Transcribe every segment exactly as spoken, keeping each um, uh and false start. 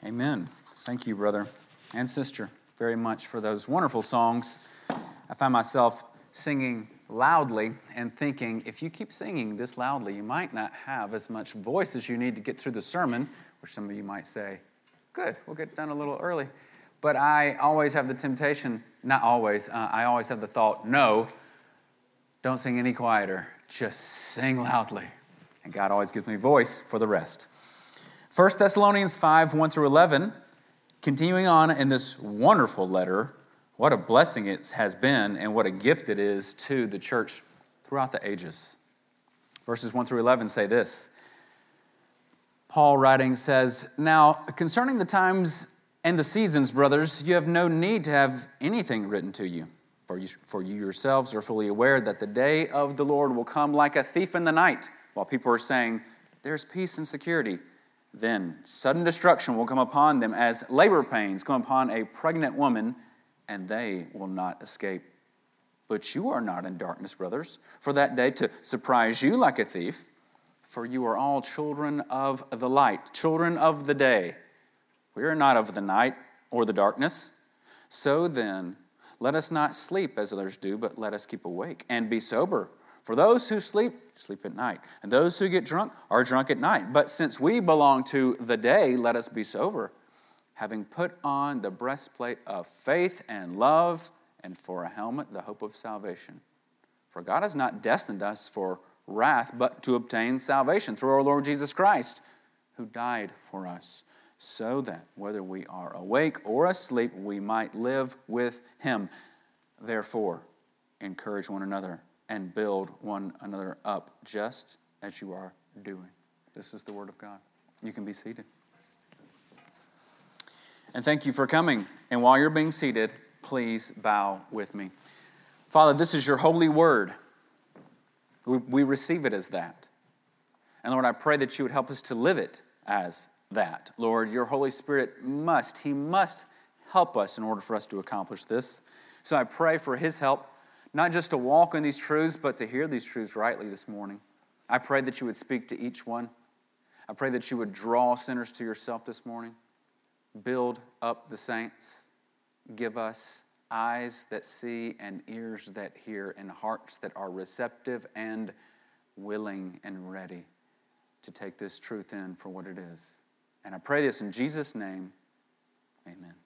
Amen. Thank you, brother and sister, very much for those wonderful songs. I find myself singing loudly and thinking, if you keep singing this loudly, you might not have as much voice as you need to get through the sermon, which some of you might say, good, we'll get done a little early. But I always have the temptation, not always, uh, I always have the thought, no, don't sing any quieter, just sing loudly. And God always gives me voice for the rest. First Thessalonians five, one through eleven, continuing on in this wonderful letter, what a blessing it has been and what a gift it is to the church throughout the ages. Verses one through eleven say this. Paul writing says, "Now, concerning the times and the seasons, brothers, you have no need to have anything written to you. For you, for you yourselves are fully aware that the day of the Lord will come like a thief in the night, while people are saying, there's peace and security. Then sudden destruction will come upon them as labor pains come upon a pregnant woman, and they will not escape. But you are not in darkness, brothers, for that day to surprise you like a thief. For you are all children of the light, children of the day. We are not of the night or the darkness. So then, let us not sleep as others do, but let us keep awake and be sober. For those who sleep, sleep at night, and those who get drunk are drunk at night. But since we belong to the day, let us be sober, having put on the breastplate of faith and love, and for a helmet, the hope of salvation. For God has not destined us for wrath, but to obtain salvation through our Lord Jesus Christ, who died for us, so that whether we are awake or asleep, we might live with him. Therefore, encourage one another and build one another up, just as you are doing." This is the word of God. You can be seated. And thank you for coming. And while you're being seated, please bow with me. Father, this is your holy word. We, we receive it as that. And Lord, I pray that you would help us to live it as that. Lord, your Holy Spirit must, he must help us in order for us to accomplish this. So I pray for his help, not just to walk in these truths, but to hear these truths rightly this morning. I pray that you would speak to each one. I pray that you would draw sinners to yourself this morning. Build up the saints. Give us eyes that see and ears that hear and hearts that are receptive and willing and ready to take this truth in for what it is. And I pray this in Jesus' name. Amen.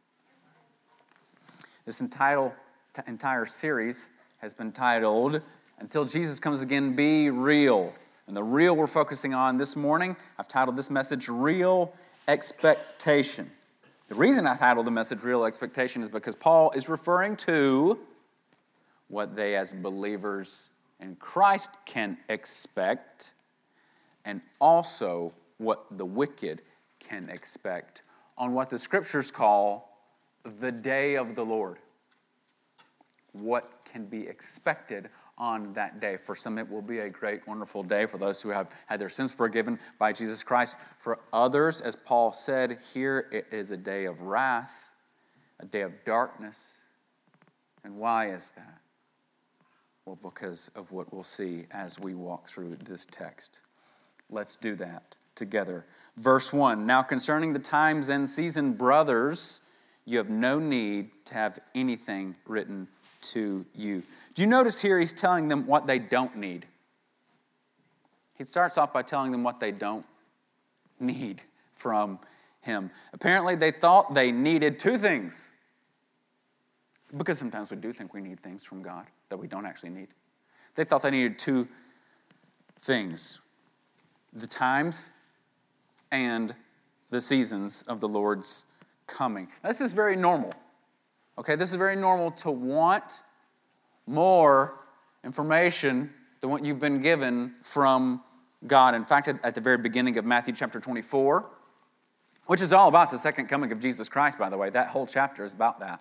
This entire, entire series has been titled, Until Jesus Comes Again, Be Real. And the real we're focusing on this morning, I've titled this message, Real Expectation. The reason I titled the message, Real Expectation, is because Paul is referring to what they as believers in Christ can expect, and also what the wicked can expect on what the scriptures call the day of the Lord. What can be expected on that day. For some, it will be a great, wonderful day for those who have had their sins forgiven by Jesus Christ. For others, as Paul said here, it is a day of wrath, a day of darkness. And why is that? Well, because of what we'll see as we walk through this text. Let's do that together. Verse one, "Now concerning the times and season, brothers, you have no need to have anything written to you." Do you notice here he's telling them what they don't need? He starts off by telling them what they don't need from him. Apparently they thought they needed two things. Because sometimes we do think we need things from God that we don't actually need. They thought they needed two things. The times and the seasons of the Lord's coming. Now, this is very normal. Okay, this is very normal to want more information than what you've been given from God. In fact, at the very beginning of Matthew chapter twenty-four, which is all about the second coming of Jesus Christ, by the way, that whole chapter is about that.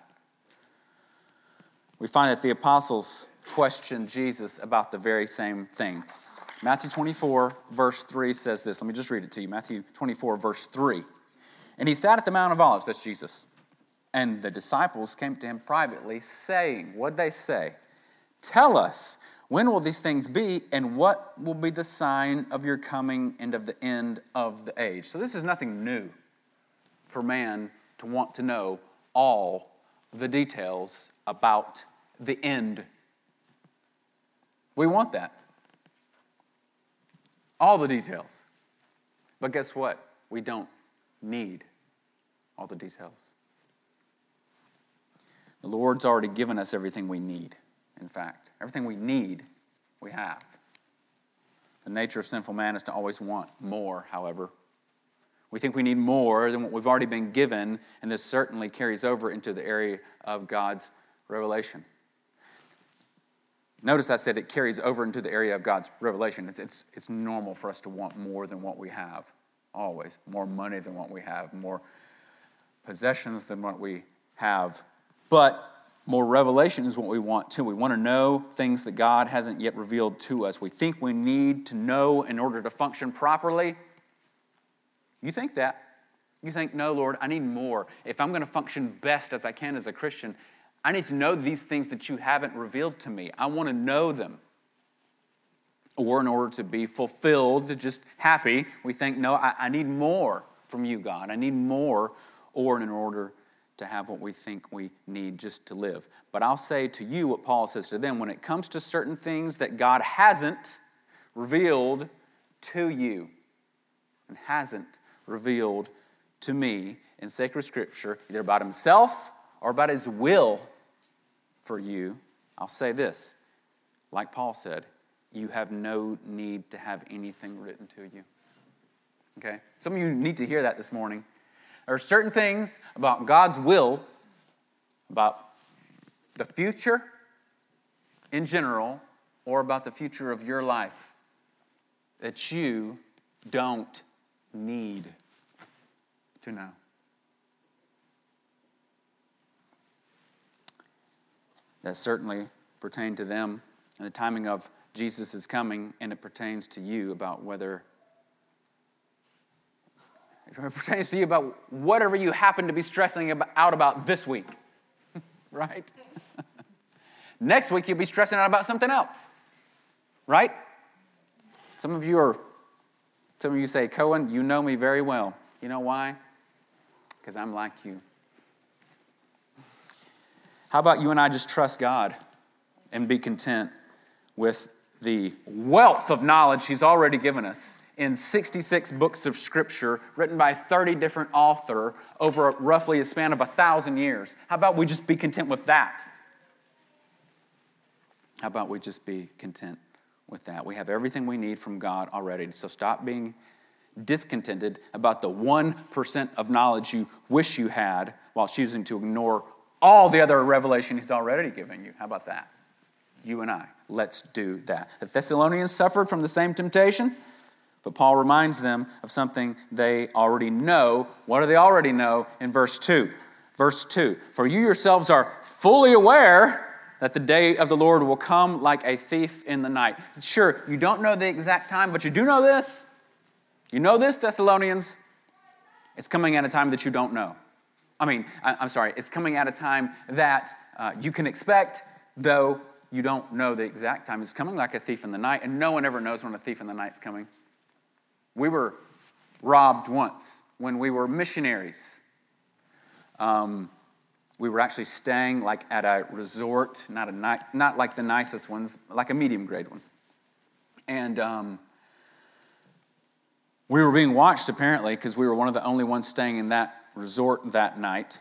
We find that the apostles questioned Jesus about the very same thing. Matthew twenty-four, verse three says this. Let me just read it to you. Matthew twenty-four, verse three. "And he sat at the Mount of Olives," that's Jesus, "and the disciples came to him privately, saying," what'd they say? "Tell us, when will these things be, and what will be the sign of your coming and of the end of the age?" So this is nothing new. for man to want to know all the details about the end. We want that. All the details. But guess what? We don't need all the details. The Lord's already given us everything we need, in fact. Everything we need, we have. The nature of sinful man is to always want more, however. We think we need more than what we've already been given, and this certainly carries over into the area of God's revelation. Notice I said it carries over into the area of God's revelation. It's, it's, it's normal for us to want more than what we have, always. More money than what we have, more possessions than what we have. But more revelation is what we want too. We want to know things that God hasn't yet revealed to us. We think we need to know in order to function properly. You think that. You think, no, Lord, I need more. If I'm going to function best as I can as a Christian, I need to know these things that you haven't revealed to me. I want to know them. Or in order to be fulfilled, just happy, we think, no, I, I need more from you, God. I need more, or in order to have what we think we need just to live. But I'll say to you what Paul says to them. When it comes to certain things that God hasn't revealed to you and hasn't revealed to me in sacred scripture, either about himself or about his will for you, I'll say this. Like Paul said, you have no need to have anything written to you. Okay? Some of you need to hear that this morning. There are certain things about God's will, about the future in general, or about the future of your life, that you don't need to know. That certainly pertained to them and the timing of Jesus is coming, and it pertains to you about whether it pertains to you about whatever you happen to be stressing about, out about this week, right? Next week you'll be stressing out about something else, right? Some of you are, some of you say, Cohen, you know me very well. You know why? Because I'm like you. How about you and I just trust God and be content with the wealth of knowledge He's already given us in sixty-six books of Scripture written by thirty different authors over roughly a span of a thousand years. How about we just be content with that? How about we just be content with that? We have everything we need from God already, so stop being discontented about the one percent of knowledge you wish you had while choosing to ignore all the other revelation He's already given you. How about that? You and I, let's do that. The Thessalonians suffered from the same temptation, but Paul reminds them of something they already know. What do they already know in verse two? Verse two, for you yourselves are fully aware that the day of the Lord will come like a thief in the night. Sure, you don't know the exact time, but you do know this. You know this, Thessalonians. It's coming at a time that you don't know. I mean, I'm sorry, it's coming at a time that uh, you can expect, though you don't know the exact time. It's coming like a thief in the night, and no one ever knows when a thief in the night's coming. We were robbed once when we were missionaries. Um, we were actually staying like at a resort, not a ni- not like the nicest ones, like a medium grade one. And um, we were being watched apparently because we were one of the only ones staying in that resort that night.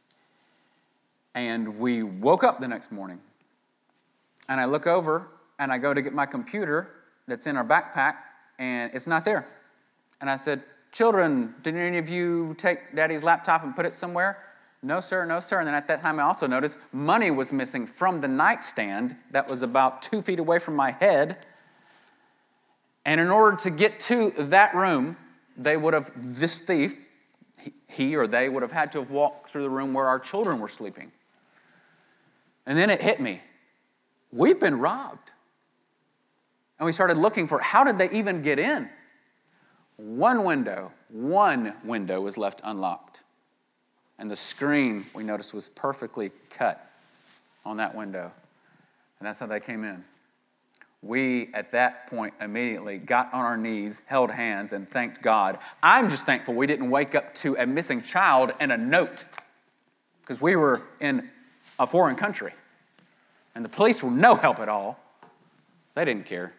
And we woke up the next morning. And I look over and I go to get my computer that's in our backpack, and it's not there. And I said, children, did any of you take Daddy's laptop and put it somewhere? No, sir, no, sir. And then at that time I also noticed money was missing from the nightstand that was about two feet away from my head. And in order to get to that room, they would have, this thief, he or they would have had to have walked through the room where our children were sleeping. And then it hit me. We've been robbed. And we started looking for, how did they even get in? One window, one window was left unlocked. And the screen, we noticed, was perfectly cut on that window. And that's how they came in. We, at that point, immediately got on our knees, held hands, and thanked God. I'm just thankful we didn't wake up to a missing child and a note, because we were in a foreign country, and the police were no help at all. They didn't care.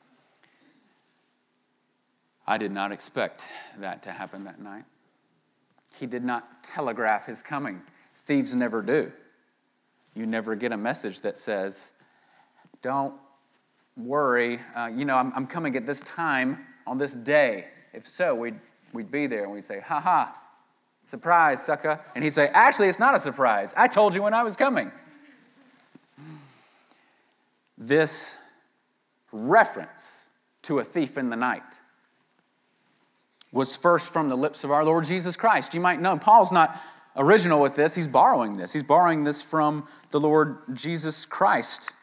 I did not expect that to happen that night. He did not telegraph his coming. Thieves never do. You never get a message that says, don't worry, uh, you know, I'm, I'm coming at this time on this day. If so, we'd, we'd be there and we'd say, ha ha, surprise, sucker. And he'd say, actually, it's not a surprise. I told you when I was coming. This reference to a thief in the night was first from the lips of our Lord Jesus Christ. You might know Paul's not original with this. He's borrowing this. He's borrowing this from the Lord Jesus Christ.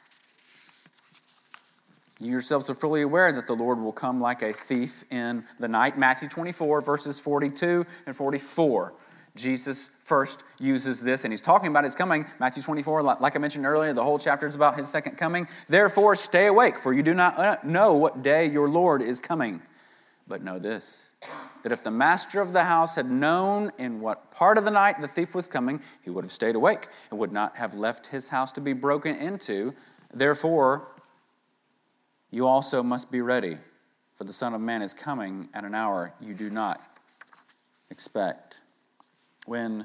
You yourselves are fully aware that the Lord will come like a thief in the night. Matthew twenty-four, verses forty-two and forty-four. Jesus first uses this, and he's talking about his coming. Matthew twenty-four, like I mentioned earlier, the whole chapter is about his second coming. Therefore, stay awake, for you do not know what day your Lord is coming. But know this, that if the master of the house had known in what part of the night the thief was coming, he would have stayed awake and would not have left his house to be broken into. Therefore, you also must be ready, for the Son of Man is coming at an hour you do not expect. When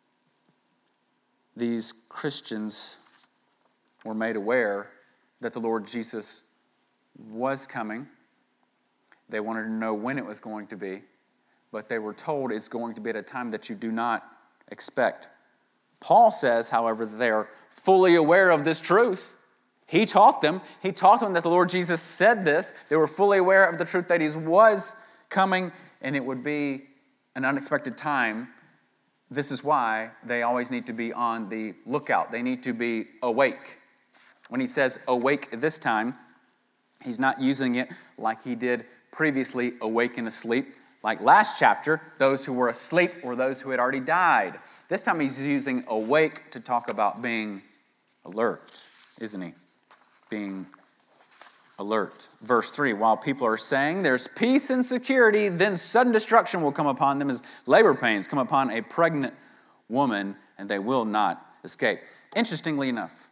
these Christians were made aware that the Lord Jesus was coming, they wanted to know when it was going to be, but they were told it's going to be at a time that you do not expect. Paul says, however, that they are fully aware of this truth. He taught them. He taught them that the Lord Jesus said this. They were fully aware of the truth that he was coming, and it would be an unexpected time. This is why they always need to be on the lookout. They need to be awake. When he says awake this time, he's not using it like he did previously, awake and asleep. Like last chapter, those who were asleep were those who had already died. This time he's using awake to talk about being alert, isn't he? Being alert. Verse three, while people are saying there's peace and security, then sudden destruction will come upon them as labor pains come upon a pregnant woman, and they will not escape. Interestingly enough,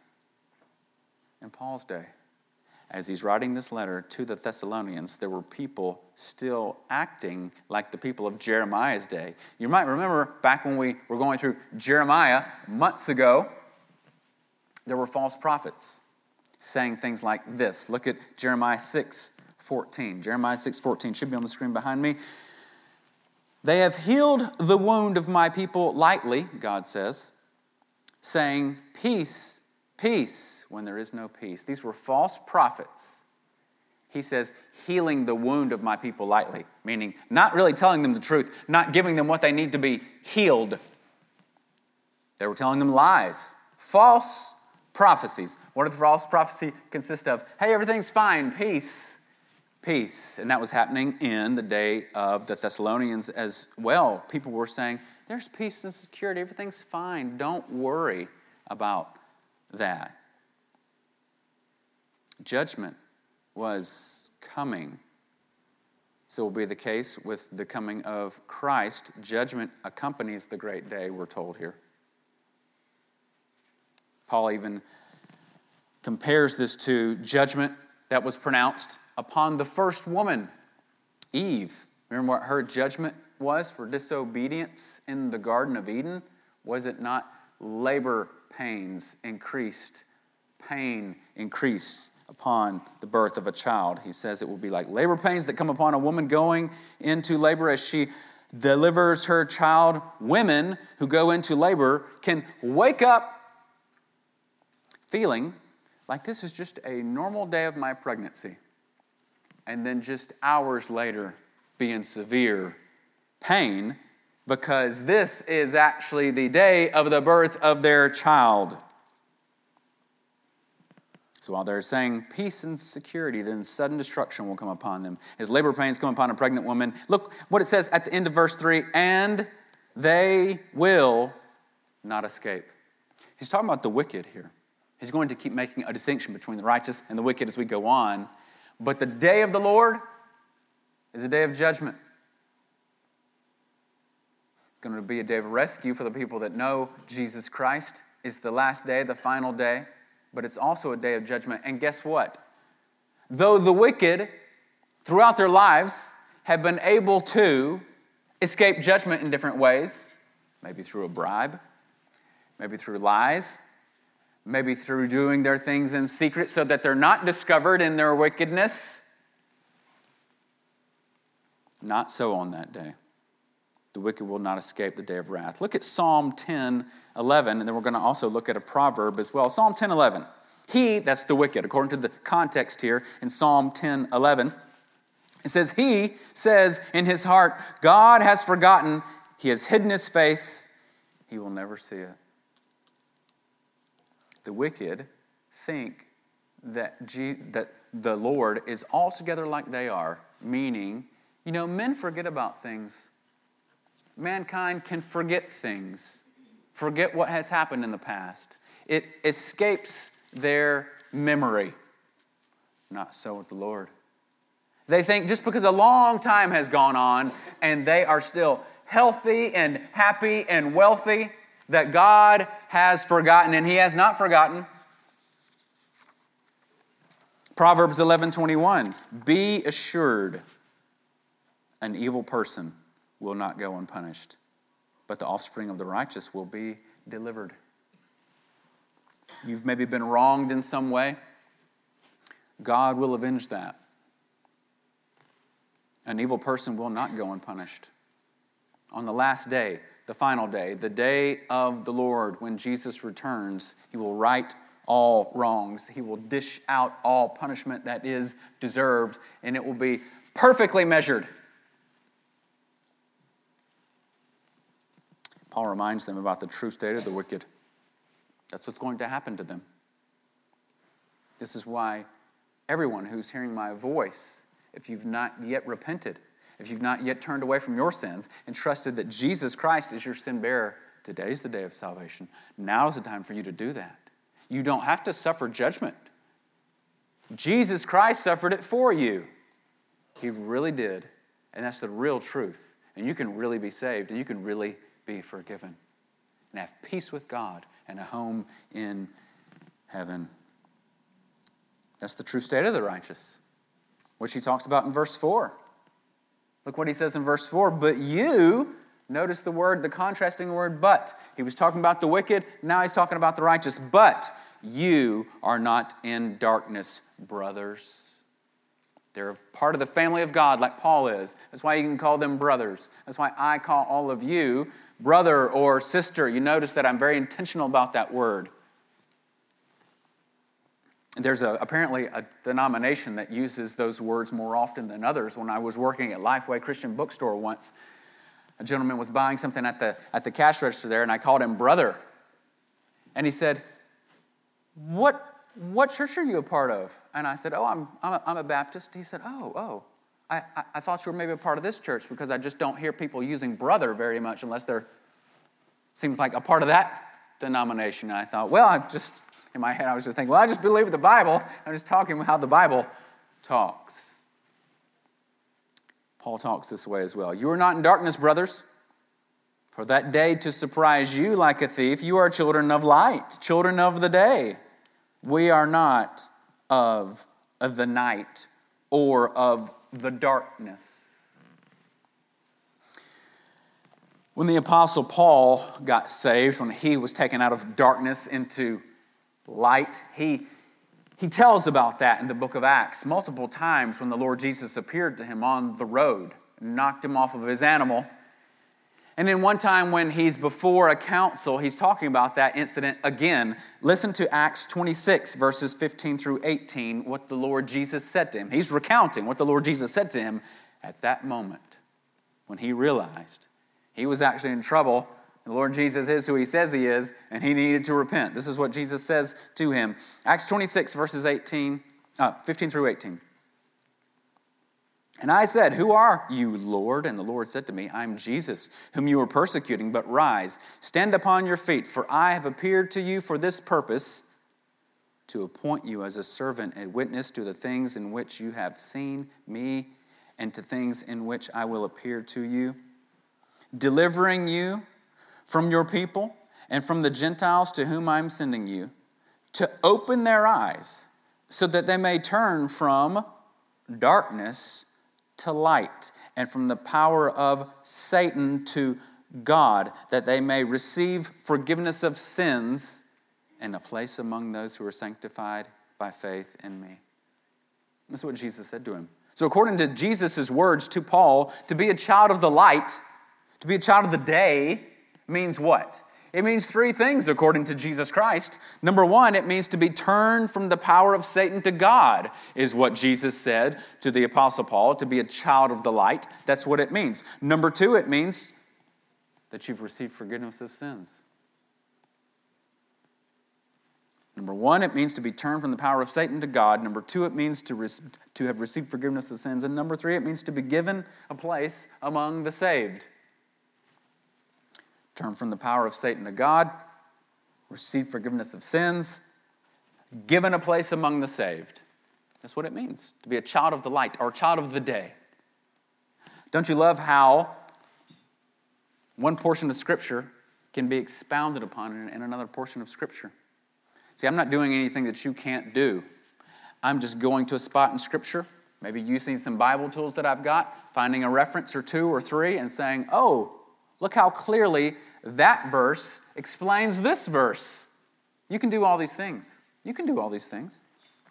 in Paul's day, as he's writing this letter to the Thessalonians, there were people still acting like the people of Jeremiah's day. You might remember back when we were going through Jeremiah months ago, there were false prophets saying things like this. Look at Jeremiah six fourteen. Jeremiah six fourteen should be on the screen behind me. They have healed the wound of my people lightly, God says, saying, peace, peace, when there is no peace. These were false prophets. He says, healing the wound of my people lightly, meaning not really telling them the truth, not giving them what they need to be healed. They were telling them lies, false prophecies. What did the false prophecy consist of? Hey, everything's fine, peace, peace. And that was happening in the day of the Thessalonians as well. People were saying, there's peace and security, everything's fine, don't worry about that. Judgment was coming. So will be the case with the coming of Christ. Judgment accompanies the great day, we're told here. Paul even compares this to judgment that was pronounced upon the first woman, Eve. Remember what her judgment was for disobedience in the Garden of Eden? Was it not labor pains increased, pain increased upon the birth of a child? He says it will be like labor pains that come upon a woman going into labor as she delivers her child. Women who go into labor can wake up feeling like this is just a normal day of my pregnancy, and then just hours later be in severe pain because this is actually the day of the birth of their child. So while they're saying peace and security, then sudden destruction will come upon them. As labor pains come upon a pregnant woman, look what it says at the end of verse three, and they will not escape. He's talking about the wicked here. He's going to keep making a distinction between the righteous and the wicked as we go on. But the day of the Lord is a day of judgment. It's going to be a day of rescue for the people that know Jesus Christ. It's the last day, the final day, but it's also a day of judgment. And guess what? Though the wicked, throughout their lives, have been able to escape judgment in different ways, maybe through a bribe, maybe through lies, maybe through doing their things in secret so that they're not discovered in their wickedness. Not so on that day. The wicked will not escape the day of wrath. Look at Psalm ten eleven, and then we're going to also look at a proverb as well. Psalm ten eleven. He, that's the wicked, according to the context here in Psalm ten eleven, it says, he says in his heart, God has forgotten, he has hidden his face, he will never see it. The wicked think that, Jesus, that the Lord is altogether like they are, meaning, you know, men forget about things. Mankind can forget things, forget what has happened in the past. It escapes their memory. Not so with the Lord. They think just because a long time has gone on and they are still healthy and happy and wealthy, that God has forgotten, and he has not forgotten. Proverbs eleven twenty-one, be assured an evil person will not go unpunished, but the offspring of the righteous will be delivered. You've maybe been wronged in some way. God will avenge that. An evil person will not go unpunished. On the last day, the final day, the day of the Lord, when Jesus returns, he will right all wrongs. He will dish out all punishment that is deserved, and it will be perfectly measured. Paul reminds them about the true state of the wicked. That's what's going to happen to them. This is why everyone who's hearing my voice, if you've not yet repented, if you've not yet turned away from your sins and trusted that Jesus Christ is your sin bearer, today's the day of salvation. Now's the time for you to do that. You don't have to suffer judgment. Jesus Christ suffered it for you. He really did. And that's the real truth. And you can really be saved, and you can really be forgiven and have peace with God and a home in heaven. That's the true state of the righteous, which he talks about in verse four. Look what he says in verse four. But you, notice the word, the contrasting word, but. He was talking about the wicked, now he's talking about the righteous. But you are not in darkness, brothers. They're part of the family of God like Paul is. That's why you can call them brothers. That's why I call all of you brother or sister. You notice that I'm very intentional about that word. There's a, apparently a denomination that uses those words more often than others. When I was working at Lifeway Christian Bookstore once, a gentleman was buying something at the, at the cash register there, and I called him brother. And he said, what, what church are you a part of? And I said, oh, I'm, I'm, a, I'm a Baptist. He said, oh, oh, I, I, I thought you were maybe a part of this church because I just don't hear people using brother very much unless they're, seems like a part of that denomination. And I thought, well, I just... In my head, I was just thinking, well, I just believe the Bible. I'm just talking how the Bible talks. Paul talks this way as well. You are not in darkness, brothers, for that day to surprise you like a thief. You are children of light, children of the day. We are not of, of the night or of the darkness. When the Apostle Paul got saved, when he was taken out of darkness into light, he, he tells about that in the book of Acts multiple times when the Lord Jesus appeared to him on the road and knocked him off of his animal. And then one time when he's before a council, he's talking about that incident again. Listen to Acts twenty-six, verses fifteen through eighteen, what the Lord Jesus said to him. He's recounting what the Lord Jesus said to him at that moment when he realized he was actually in trouble. The Lord Jesus is who he says he is, and he needed to repent. This is what Jesus says to him. Acts twenty-six, verses eighteen, uh, fifteen through eighteen. And I said, who are you, Lord? And the Lord said to me, I am Jesus, whom you were persecuting, but rise, stand upon your feet, for I have appeared to you for this purpose, to appoint you as a servant and witness to the things in which you have seen me and to things in which I will appear to you, delivering you from your people and from the Gentiles to whom I am sending you, to open their eyes so that they may turn from darkness to light and from the power of Satan to God, that they may receive forgiveness of sins and a place among those who are sanctified by faith in me. That's what Jesus said to him. So according to Jesus' words to Paul, to be a child of the light, to be a child of the day, means what? It means three things according to Jesus Christ. Number one, it means to be turned from the power of Satan to God, is what Jesus said to the Apostle Paul, to be a child of the light. That's what it means. Number two, it means that you've received forgiveness of sins. Number one, it means to be turned from the power of Satan to God. Number two, it means to, re- to have received forgiveness of sins. And number three, it means to be given a place among the saved. Turn from the power of Satan to God, receive forgiveness of sins, given a place among the saved. That's what it means, to be a child of the light or a child of the day. Don't you love how one portion of Scripture can be expounded upon in another portion of Scripture? See, I'm not doing anything that you can't do. I'm just going to a spot in Scripture, maybe using some Bible tools that I've got, finding a reference or two or three and saying, oh, look how clearly that verse explains this verse. You can do all these things. You can do all these things.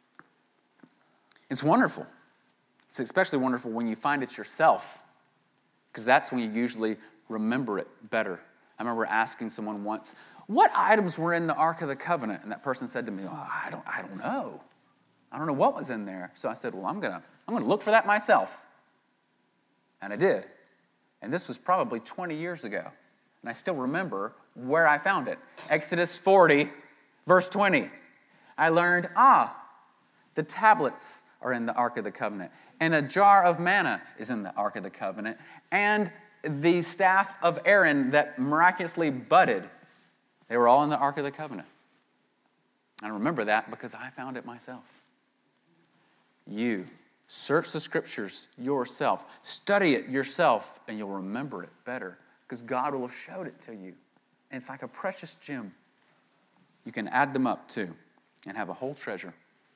It's wonderful. It's especially wonderful when you find it yourself, because that's when you usually remember it better. I remember asking someone once, what items were in the Ark of the Covenant? And that person said to me, oh, I don't, I don't know. I don't know what was in there. So I said, well, I'm gonna, I'm gonna look for that myself. And I did. And this was probably twenty years ago. And I still remember where I found it. Exodus forty, verse twenty. I learned, ah, the tablets are in the Ark of the Covenant. And a jar of manna is in the Ark of the Covenant. And the staff of Aaron that miraculously budded, they were all in the Ark of the Covenant. I remember that because I found it myself. You search the Scriptures yourself. Study it yourself, and you'll remember it better because God will have showed it to you. And it's like a precious gem. You can add them up too and have a whole treasure.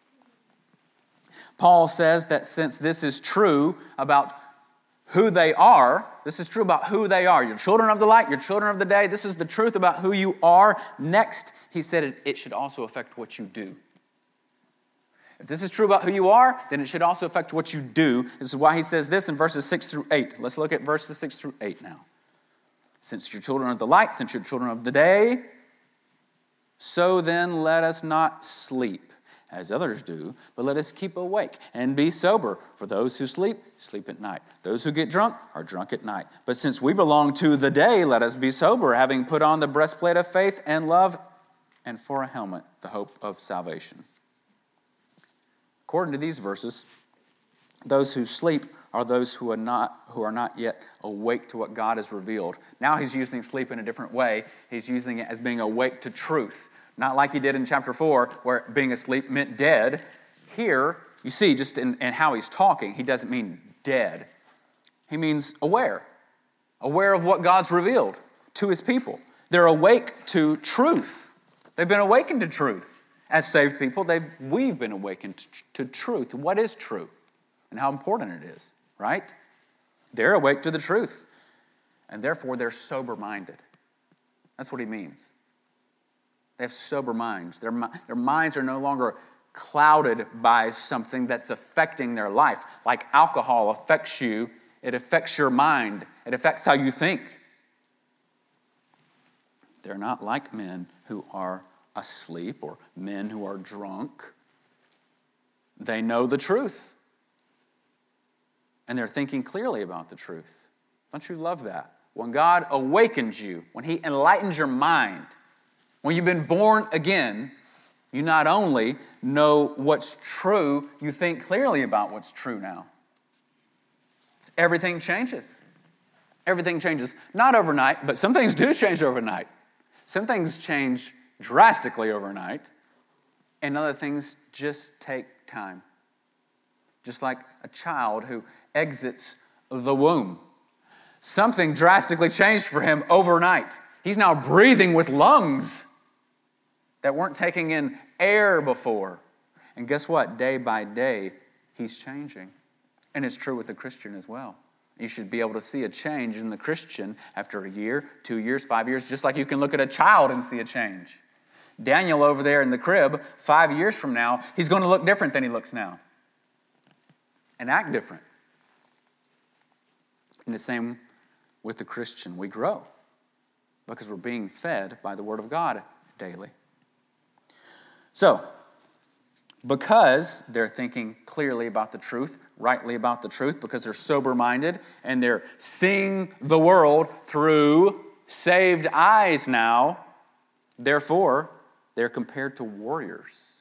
Paul says that since this is true about who they are, this is true about who they are. You're children of the light, you're children of the day. This is the truth about who you are. Next, he said it, it should also affect what you do. If this is true about who you are, then it should also affect what you do. This is why he says this in verses six through eight. Let's look at verses six through eight now. Since you're children of the light, since you're children of the day, so then let us not sleep as others do, but let us keep awake and be sober. For those who sleep, sleep at night. Those who get drunk are drunk at night. But since we belong to the day, let us be sober, having put on the breastplate of faith and love, and for a helmet, the hope of salvation. According to these verses, those who sleep are those who are not who are not yet awake to what God has revealed. Now he's using sleep in a different way. He's using it as being awake to truth. Not like he did in chapter four, where being asleep meant dead. Here, you see, just in, in how he's talking, he doesn't mean dead. He means aware. Aware of what God's revealed to his people. They're awake to truth. They've been awakened to truth. As saved people, they've, we've been awakened to, to truth. What is true? And how important it is, right? They're awake to the truth. And therefore, they're sober-minded. That's what he means. They have sober minds. Their, their minds are no longer clouded by something that's affecting their life. Like alcohol affects you, it affects your mind. It affects how you think. They're not like men who are asleep or men who are drunk. They know the truth. And they're thinking clearly about the truth. Don't you love that? When God awakens you, when he enlightens your mind, when you've been born again, you not only know what's true, you think clearly about what's true now. Everything changes. Everything changes. Not overnight, but some things do change overnight. Some things change drastically overnight. And other things just take time. Just like a child who exits the womb. Something drastically changed for him overnight. He's now breathing with lungs that weren't taking in air before. And guess what? Day by day, he's changing. And it's true with the Christian as well. You should be able to see a change in the Christian after a year, two years, five years, just like you can look at a child and see a change. Daniel over there in the crib, five years from now, he's going to look different than he looks now. And act different. And the same with the Christian. We grow because we're being fed by the Word of God daily. So, because they're thinking clearly about the truth, rightly about the truth, because they're sober-minded and they're seeing the world through saved eyes now, therefore, they're compared to warriors.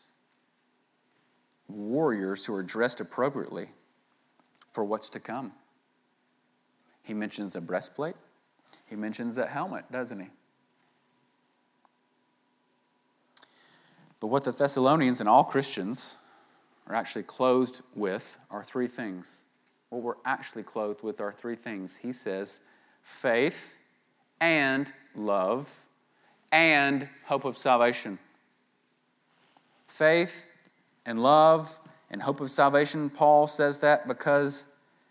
Warriors who are dressed appropriately for what's to come. He mentions a breastplate. He mentions a helmet, doesn't he? But what the Thessalonians and all Christians are actually clothed with are three things. What we're actually clothed with are three things. He says, faith and love and hope of salvation. Faith and love and hope of salvation. Paul says that because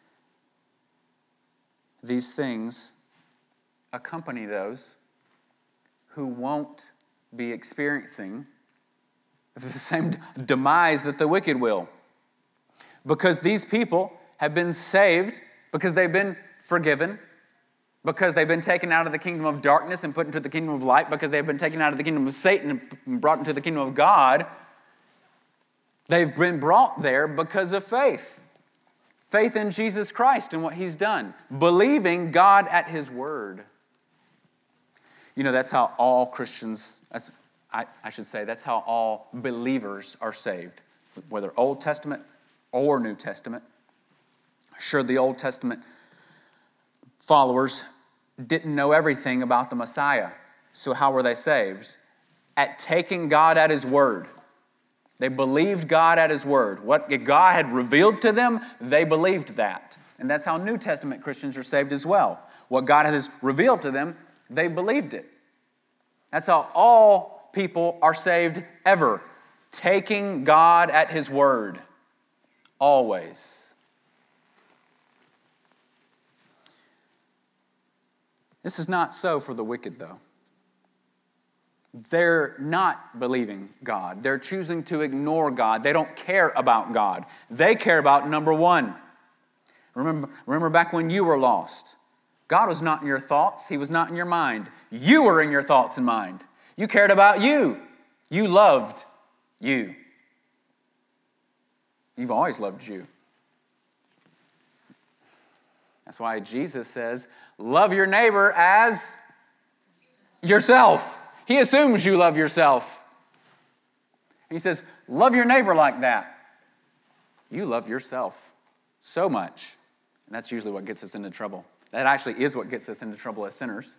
these things accompany those who won't be experiencing the same demise that the wicked will. Because these people have been saved, because they've been forgiven, because they've been taken out of the kingdom of darkness and put into the kingdom of light, because they've been taken out of the kingdom of Satan and brought into the kingdom of God. They've been brought there because of faith. Faith in Jesus Christ and what He's done. Believing God at His word. You know, that's how all Christians, that's I, I should say, that's how all believers are saved. Whether Old Testament or New Testament. Sure, the Old Testament followers didn't know everything about the Messiah. So how were they saved? At taking God at His word. They believed God at His word. What God had revealed to them, they believed that. And that's how New Testament Christians are saved as well. What God has revealed to them, they believed it. That's how all people are saved ever. Taking God at His word. Always. This is not so for the wicked, though. They're not believing God. They're choosing to ignore God. They don't care about God. They care about number one. Remember, remember back when you were lost. God was not in your thoughts. He was not in your mind. You were in your thoughts and mind. You cared about you. You loved you. You've always loved you. That's why Jesus says, love your neighbor as yourself. He assumes you love yourself. And he says, love your neighbor like that. You love yourself so much. And that's usually what gets us into trouble. That actually is what gets us into trouble as sinners.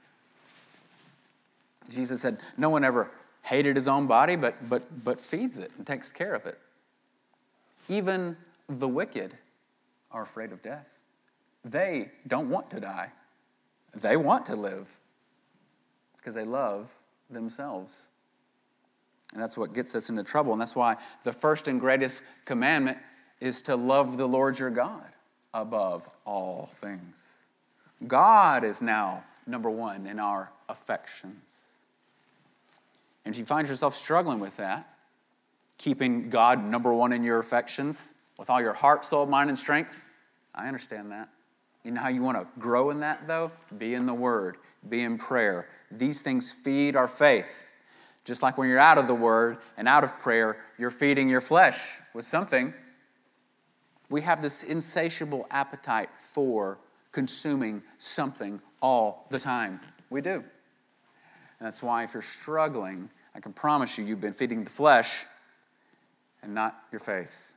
Jesus said, no one ever hated his own body, but, but, but feeds it and takes care of it. Even the wicked are afraid of death. They don't want to die. They want to live. It's because they love themselves. And that's what gets us into trouble. And that's why the first and greatest commandment is to love the Lord your God above all things. God is now number one in our affections. And if you find yourself struggling with that, keeping God number one in your affections with all your heart, soul, mind, and strength, I understand that. You know how you want to grow in that, though? Be in the Word. Be in prayer. These things feed our faith. Just like when you're out of the Word and out of prayer, you're feeding your flesh with something. We have this insatiable appetite for consuming something all the time. We do. And that's why if you're struggling, I can promise you, you've been feeding the flesh and not your faith.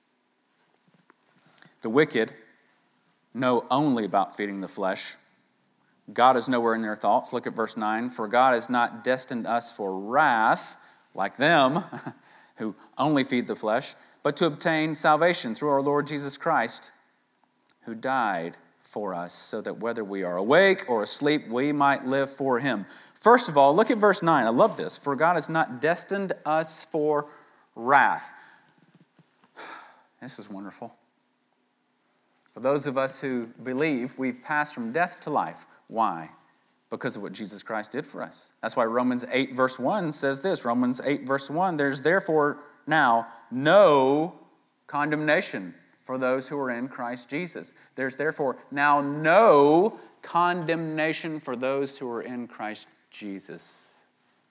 The wicked know only about feeding the flesh. God is nowhere in their thoughts. Look at verse nine. For God has not destined us for wrath like them, who only feed the flesh, but to obtain salvation through our Lord Jesus Christ, who died for us, so that whether we are awake or asleep, we might live for him. First of all, look at verse nine. I love this. For God has not destined us for wrath. This is wonderful. For those of us who believe, we've passed from death to life. Why? Because of what Jesus Christ did for us. That's why Romans eight verse one says this. Romans eight verse one, there's therefore now no condemnation for those who are in Christ Jesus. There's therefore now no condemnation for those who are in Christ Jesus.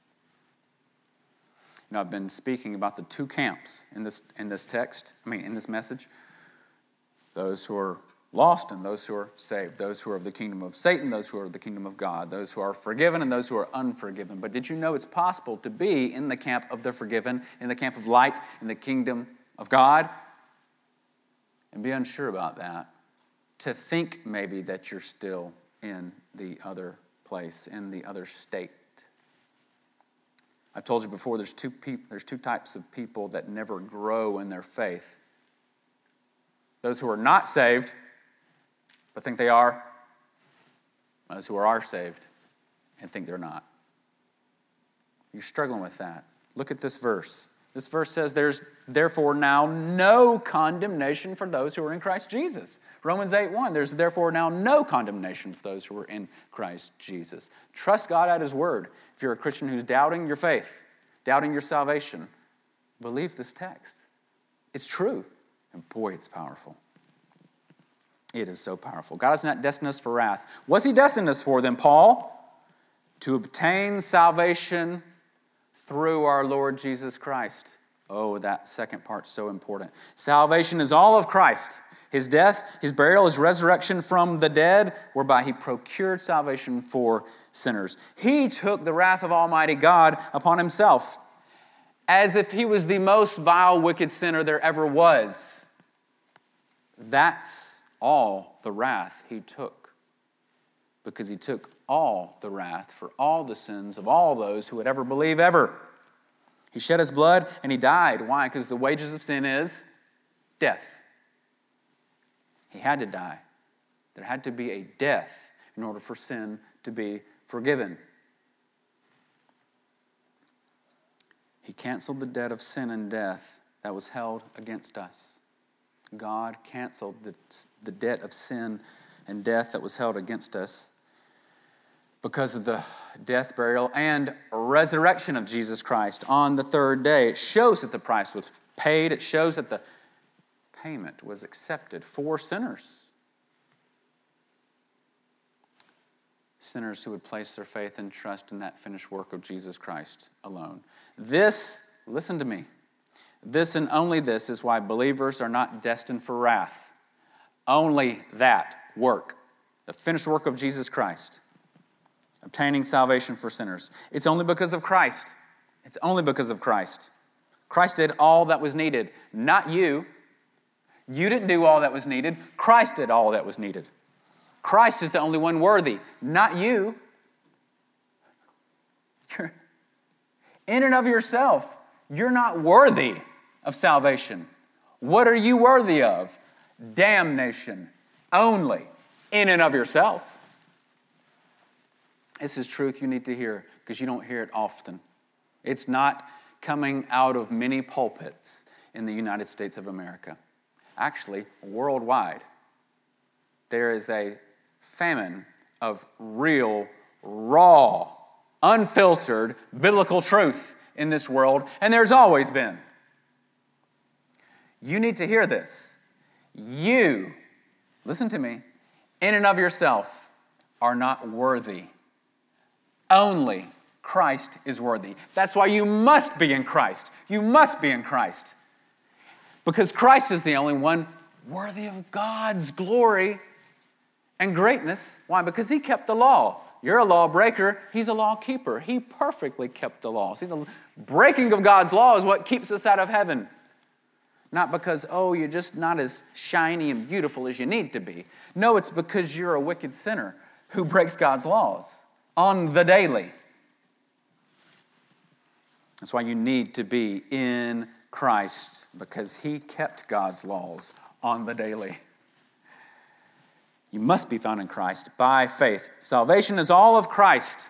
You know, I've been speaking about the two camps in this in this text, I mean in this message. Those who are lost and those who are saved. Those who are of the kingdom of Satan, those who are of the kingdom of God. Those who are forgiven and those who are unforgiven. But did you know it's possible to be in the camp of the forgiven, in the camp of light, in the kingdom of God, and be unsure about that? To think maybe that you're still in the other place, in the other state. I've told you before, there's two peop- there's two types of people that never grow in their faith. Those who are not saved, but think they are. Those who are saved and think they're not. You're struggling with that. Look at this verse. This verse says there's therefore now no condemnation for those who are in Christ Jesus. Romans eight one, there's therefore now no condemnation for those who are in Christ Jesus. Trust God at his word. If you're a Christian who's doubting your faith, doubting your salvation, believe this text. It's true. And boy, it's powerful. It is so powerful. God has not destined us for wrath. What's he destined us for then, Paul? To obtain salvation through our Lord Jesus Christ. Oh, that second part's so important. Salvation is all of Christ. His death, his burial, his resurrection from the dead, whereby he procured salvation for sinners. He took the wrath of Almighty God upon himself, as if he was the most vile, wicked sinner there ever was. That's all the wrath he took, because he took all the wrath for all the sins of all those who would ever believe ever. He shed his blood and he died. Why? Because the wages of sin is death. He had to die. There had to be a death in order for sin to be forgiven. He canceled the debt of sin and death that was held against us. God canceled the, the debt of sin and death that was held against us because of the death, burial, and resurrection of Jesus Christ on the third day. It shows that the price was paid. It shows that the payment was accepted for sinners. Sinners who would place their faith and trust in that finished work of Jesus Christ alone. This, listen to me, this and only this is why believers are not destined for wrath. Only that work, the finished work of Jesus Christ, obtaining salvation for sinners. It's only because of Christ. It's only because of Christ. Christ did all that was needed, not you. You didn't do all that was needed. Christ did all that was needed. Christ is the only one worthy, not you. You're, in and of yourself, you're not worthy of salvation. What are you worthy of? Damnation only, in and of yourself. This is truth you need to hear because you don't hear it often. It's not coming out of many pulpits in the United States of America. Actually, worldwide, there is a famine of real, raw, unfiltered biblical truth in this world, and there's always been. You need to hear this. You, listen to me, in and of yourself are not worthy. Only Christ is worthy. That's why you must be in Christ. You must be in Christ. Because Christ is the only one worthy of God's glory and greatness. Why? Because he kept the law. You're a lawbreaker. He's a law keeper. He perfectly kept the law. See, the breaking of God's law is what keeps us out of heaven. Not because, oh, you're just not as shiny and beautiful as you need to be. No, it's because you're a wicked sinner who breaks God's laws on the daily. That's why you need to be in Christ because he kept God's laws on the daily. You must be found in Christ by faith. Salvation is all of Christ.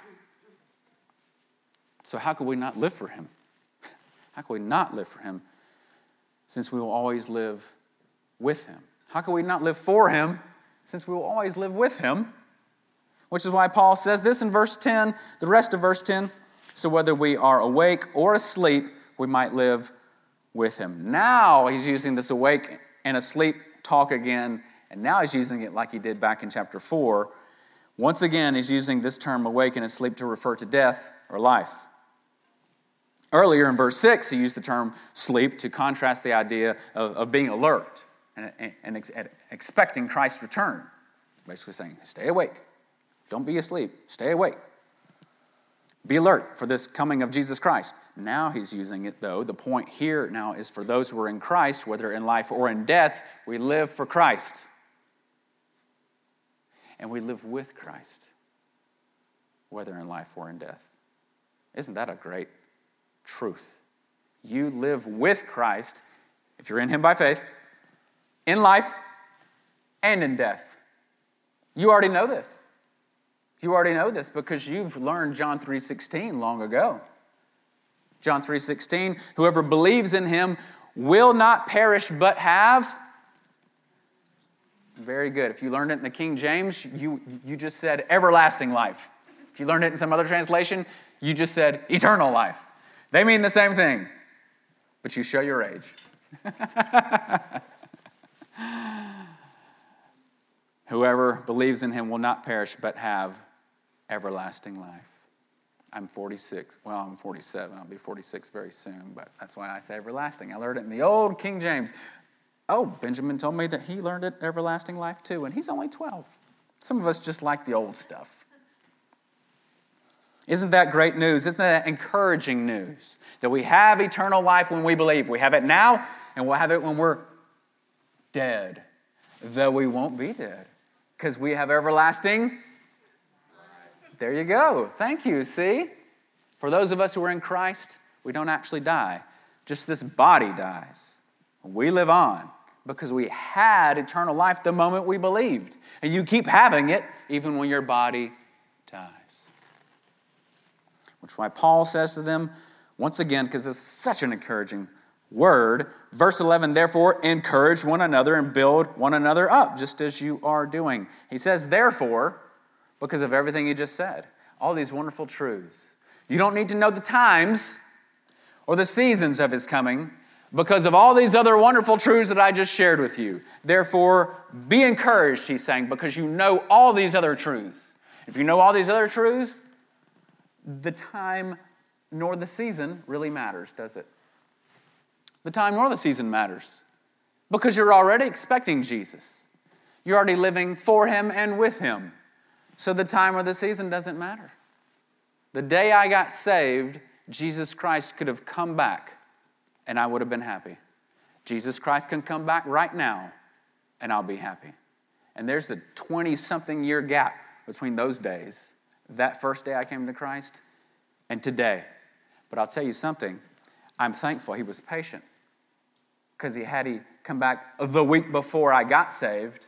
So how could we not live for him? How can we not live for him since we will always live with him? How can we not live for him since we will always live with him? Which is why Paul says this in verse ten, the rest of verse ten. So whether we are awake or asleep, we might live with him. Now he's using this awake and asleep talk again, and now he's using it like he did back in chapter four. Once again, he's using this term awake and asleep to refer to death or life. Earlier in verse six, he used the term sleep to contrast the idea of, of being alert and, and, and ex, expecting Christ's return. Basically saying, stay awake. Don't be asleep. Stay awake. Be alert for this coming of Jesus Christ. Now he's using it, though. The point here now is for those who are in Christ, whether in life or in death, we live for Christ. And we live with Christ, whether in life or in death. Isn't that a great truth? You live with Christ, if you're in him by faith, in life and in death. You already know this. You already know this because you've learned John three sixteen long ago. John three sixteen, whoever believes in him will not perish but have. Very good. If you learned it in the King James, you, you just said everlasting life. If you learned it in some other translation, you just said eternal life. They mean the same thing, but you show your age. Whoever believes in him will not perish but have everlasting life. I'm forty-six. Well, I'm forty-seven. I'll be forty-six very soon, but that's why I say everlasting. I learned it in the old King James. Oh, Benjamin told me that he learned it everlasting life too, and he's only twelve. Some of us just like the old stuff. Isn't that great news? Isn't that encouraging news? That we have eternal life when we believe. We have it now, and we'll have it when we're dead. Though we won't be dead, because we have everlasting. There you go. Thank you. See? For those of us who are in Christ, we don't actually die. Just this body dies. We live on because we had eternal life the moment we believed. And you keep having it even when your body dies. Which is why Paul says to them, once again, because it's such an encouraging word, verse eleven, therefore, encourage one another and build one another up, just as you are doing. He says, therefore, because of everything he just said, all these wonderful truths. You don't need to know the times or the seasons of his coming because of all these other wonderful truths that I just shared with you. Therefore, be encouraged, he's saying, because you know all these other truths. If you know all these other truths, the time nor the season really matters, does it? The time nor the season matters because you're already expecting Jesus. You're already living for him and with him. So the time or the season doesn't matter. The day I got saved, Jesus Christ could have come back and I would have been happy. Jesus Christ can come back right now and I'll be happy. And there's a twenty-something year gap between those days, that first day I came to Christ, and today. But I'll tell you something, I'm thankful he was patient because he had he come back the week before I got saved,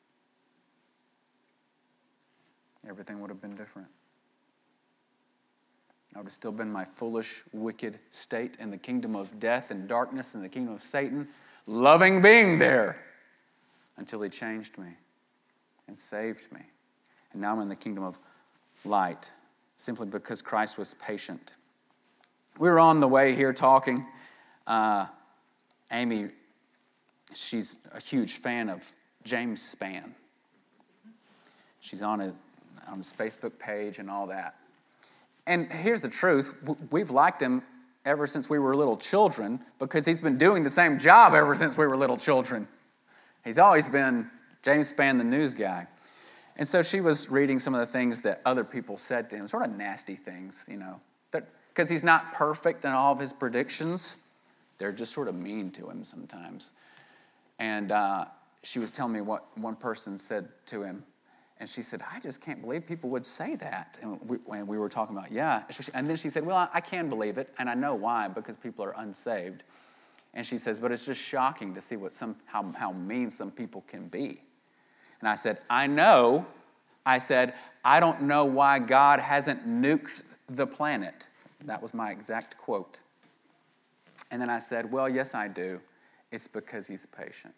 everything would have been different. I would have still been my foolish, wicked state in the kingdom of death and darkness and the kingdom of Satan, loving being there until he changed me and saved me. And now I'm in the kingdom of light simply because Christ was patient. We were on the way here talking. Uh, Amy, she's a huge fan of James Spann. She's on his, on his Facebook page and all that. And here's the truth. We've liked him ever since we were little children because he's been doing the same job ever since we were little children. He's always been James Spann, the news guy. And so she was reading some of the things that other people said to him, sort of nasty things, you know, because he's not perfect in all of his predictions. They're just sort of mean to him sometimes. And uh, she was telling me what one person said to him. And she said, I just can't believe people would say that. And we, and we were talking about, yeah. And then she said, well, I can believe it, and I know why, because people are unsaved. And she says, but it's just shocking to see what some how, how mean some people can be. And I said, I know. I said, I don't know why God hasn't nuked the planet. That was my exact quote. And then I said, well, yes, I do. It's because he's patient.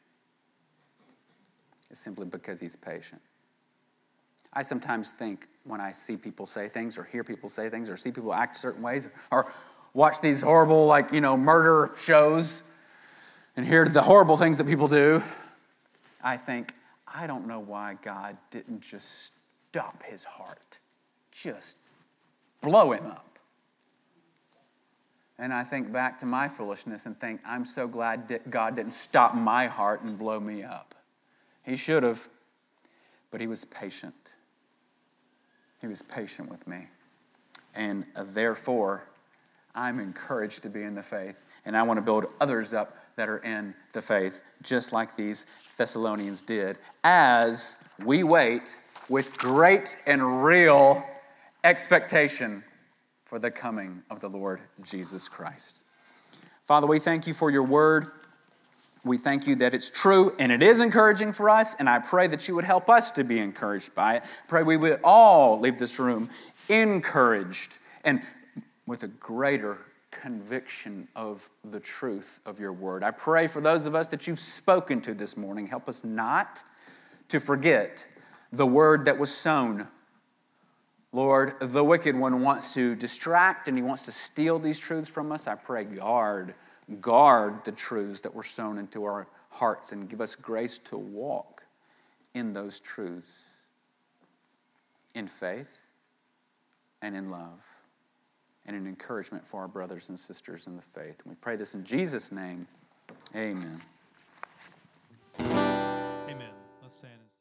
It's simply because he's patient. I sometimes think when I see people say things or hear people say things or see people act certain ways or watch these horrible, like, you know, murder shows and hear the horrible things that people do, I think, I don't know why God didn't just stop his heart, just blow him up. And I think back to my foolishness and think, I'm so glad that God didn't stop my heart and blow me up. He should have, but he was patient. He was patient with me. And uh, therefore, I'm encouraged to be in the faith. And I want to build others up that are in the faith, just like these Thessalonians did, as we wait with great and real expectation for the coming of the Lord Jesus Christ. Father, we thank you for your word. We thank you that it's true and it is encouraging for us, and I pray that you would help us to be encouraged by it. Pray we would all leave this room encouraged and with a greater conviction of the truth of your word. I pray for those of us that you've spoken to this morning, help us not to forget the word that was sown. Lord, the wicked one wants to distract and he wants to steal these truths from us. I pray, guard, guard the truths that were sown into our hearts and give us grace to walk in those truths in faith and in love and in encouragement for our brothers and sisters in the faith. And we pray this in Jesus' name. Amen. Amen. Let's stand.